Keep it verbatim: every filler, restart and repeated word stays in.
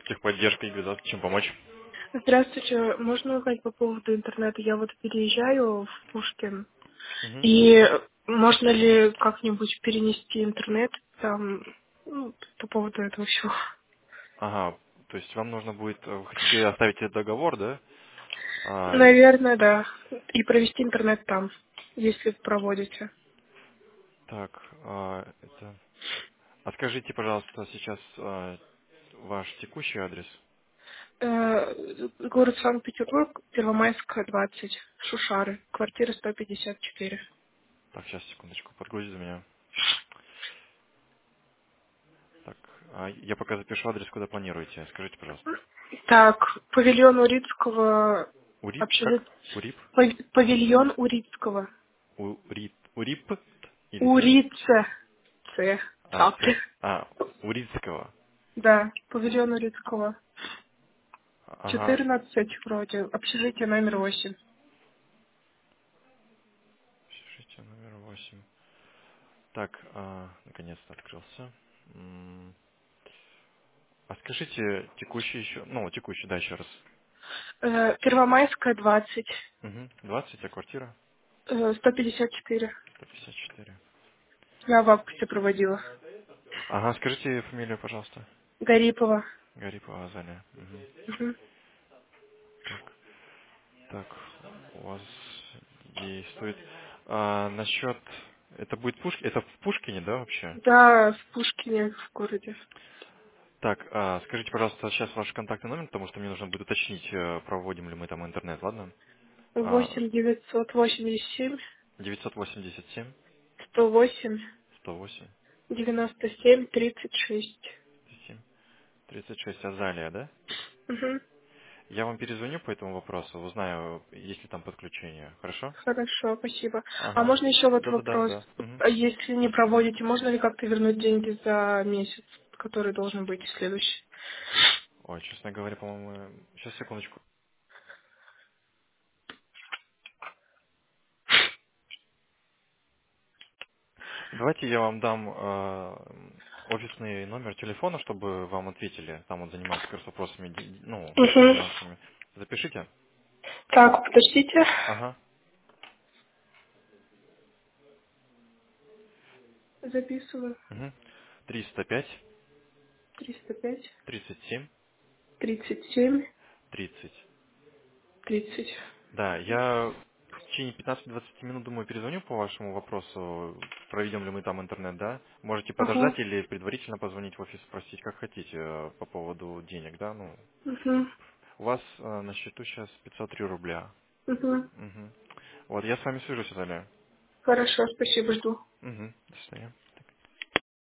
Техподдержка и беда. Чем помочь? Здравствуйте, можно узнать по поводу интернета? Я вот переезжаю в Пушкин, Мгм. и можно ли как-нибудь перенести интернет там, ну, по поводу этого всего? Ага, то есть вам нужно будет, э, вы хотите оставить этот договор, да? А, Наверное, да. И провести интернет там, если проводите. так, а, это... А скажите, пожалуйста, сейчас а, ваш текущий адрес. Э, Город Санкт-Петербург, Первомайская, двадцать, Шушары, квартира сто пятьдесят четыре. Так, сейчас, секундочку, подгрузит меня. Так, а, я пока запишу адрес, куда планируете. Скажите, пожалуйста. Так, павильон Урицкого, Урип, общежит... как? Урип? пав- Павильон Урицкого. Урип, Урип или Ц? Урица. Ц. А, Цапля. Ц. А, Урицкого. Да, павильон Урицкого. Ага, четырнадцать вроде. Общежитие номер восемь. пишите номер восемь. Так, а, наконец-то открылся. М, А скажите, текущий еще, ну, текущий, да, еще раз. Э, Первомайская, двадцать. Угу. двадцать, а квартира? Э, сто пятьдесят четыре. сто пятьдесят четыре. Я в августе проводила. Ага, скажите фамилию, пожалуйста. Гарипова. Гарипова Азалия. Мгм. Мгм. Так, так, у вас действует. А, насчет, это будет Пушкин, это в Пушкине, да, вообще? Да, в Пушкине, в городе. Так, а, скажите, пожалуйста, сейчас ваш контактный номер, потому что мне нужно будет уточнить, э, проводим ли мы там интернет, ладно? А, восемь девятьсот восемьдесят семь девятьсот восемьдесят семь сто восемь сто восемь девяносто семь тридцать шесть. семь тридцать шесть Азалия, да? Угу. Я вам перезвоню по этому вопросу, узнаю, есть ли там подключение. Хорошо? Хорошо, спасибо. А Ага. можно еще вот Да-да-да, вопрос? да. Мгм. А если не проводите, можно ли как-то вернуть деньги за месяц, который должен быть следующий? Ой, честно говоря, по-моему... Сейчас, секундочку. Давайте я вам дам э, офисный номер телефона, чтобы вам ответили. Там он занимается как раз вопросами, ди- ну, Угу. финансовыми. Запишите. Так, подождите. Ага. Записываю. Угу. триста пять Триста пять тридцать семь тридцать семь тридцать. тридцать. Да, я в течение пятнадцати-двадцати минут, думаю, перезвоню по вашему вопросу, проведем ли мы там интернет, да? Можете Ага. подождать или предварительно позвонить в офис, спросить, как хотите, э, по поводу денег, да? Ну, Угу. у вас э, на счету сейчас пятьсот три рубля. Угу. Мгм. Вот, я с вами свяжусь, Азалия. Хорошо, спасибо, жду. Угу. До свидания.